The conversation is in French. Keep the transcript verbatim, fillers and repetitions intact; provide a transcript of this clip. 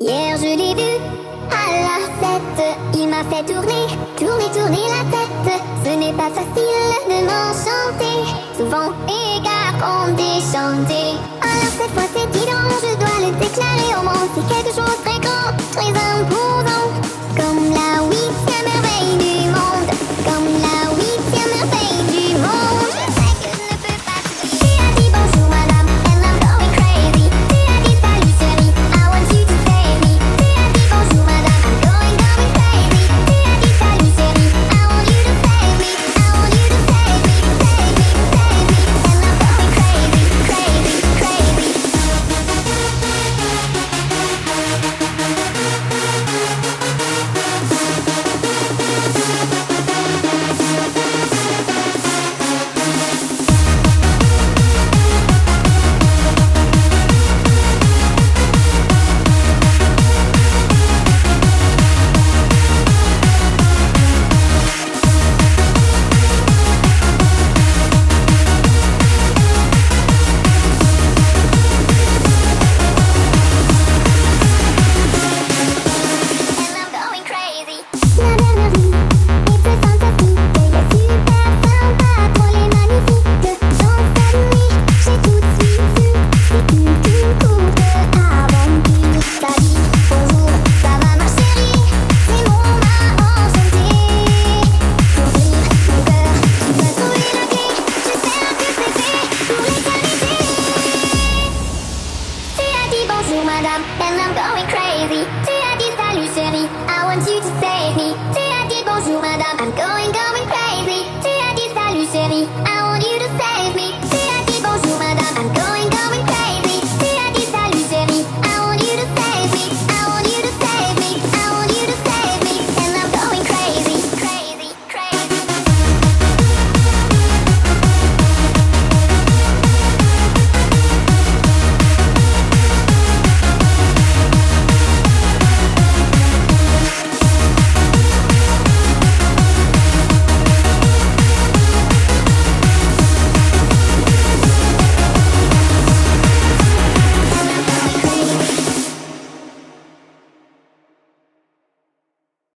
Hier je l'ai vu à la fête, il m'a fait tourner, tourner, tourner la tête. Ce n'est pas facile de m'enchanter, souvent égard qu'on déchanté. Alors cette fois c'est dit donc, je dois le déclarer au monde. Si quelque chose